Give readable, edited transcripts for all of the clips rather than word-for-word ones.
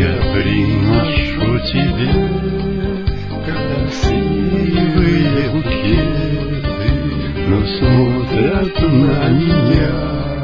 я приношу тебе красивые букеты, но смотрят на меня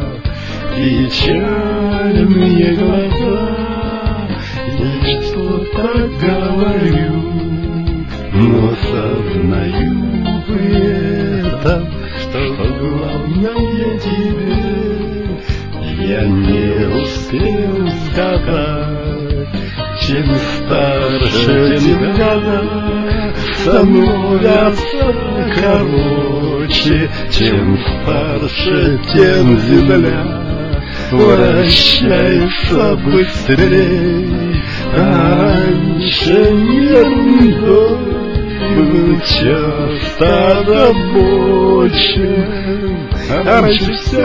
печальные глаза. Я что-то говорю, но сознаю при этом, что главное тебе я не успел сказать. Чем старше, тем года становятся короче, чем старше, тем земля вращается быстрей. А раньше ерундой был часто озабочен, а раньше все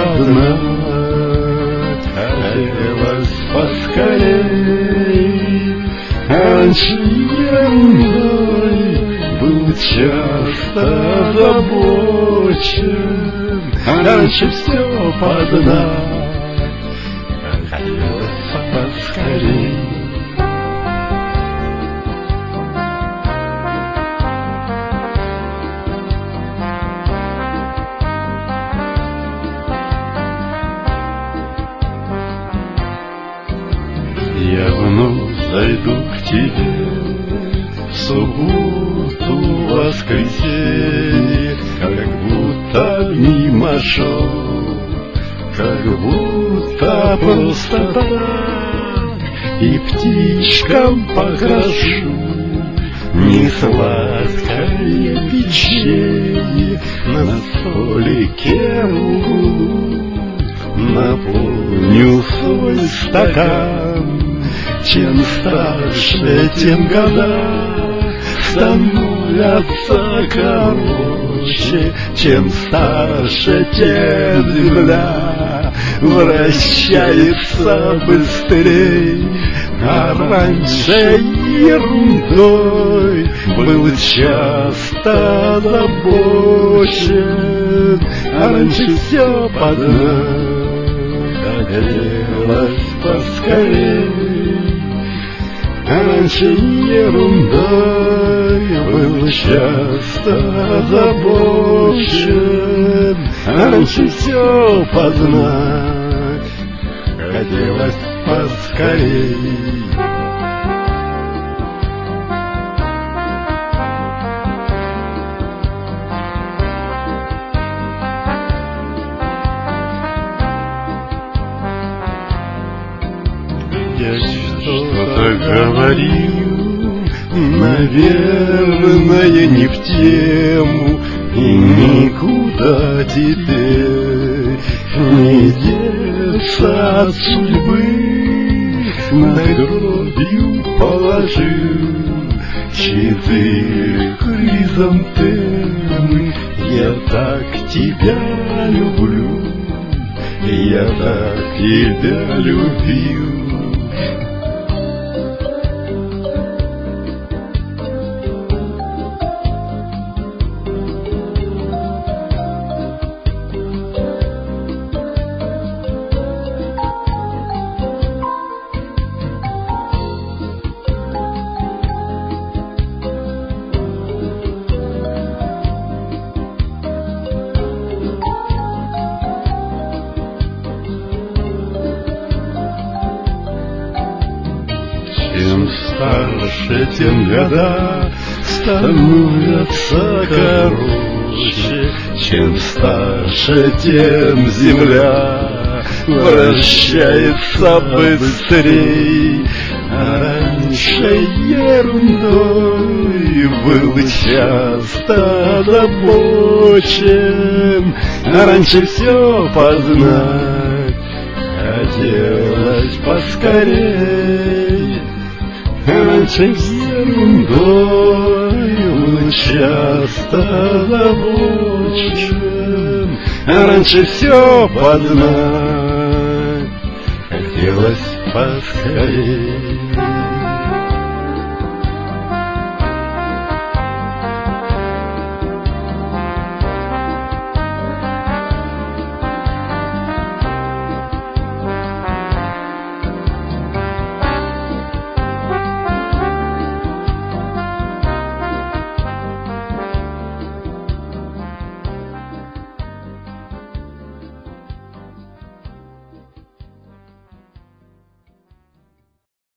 познать хотелось поскорей. А раньше ерундой был часто озабочен, а раньше все познать хотелось поскорей. Я вновь зайду к тебе в субботу, воскресенье, как будто мимо шел, как будто просто так, и птичкам покрашу не сладкое печенье на столике в углу. Наполню свой стакан. Чем старше, тем года становятся короче, чем старше, тем земля вращается быстрей. А раньше ерундой был часто озабочен, а раньше все познать хотелось поскорей. А раньше ерундой был часто озабочен, а раньше все познать хотелось поскорей. Я что-то говорил, наверное, не в тему, и никуда теперь не деться от судьбы. Над гробью положил 4 хризантемы. Я так тебя люблю, я так тебя любил. Чем старше, тем года становятся короче, чем старше, тем земля вращается быстрей. А раньше ерундой был часто озабочен, а раньше все познать хотелось поскорей. Раньше ерундой был часто озабочен, а раньше все познать хотелось поскорей.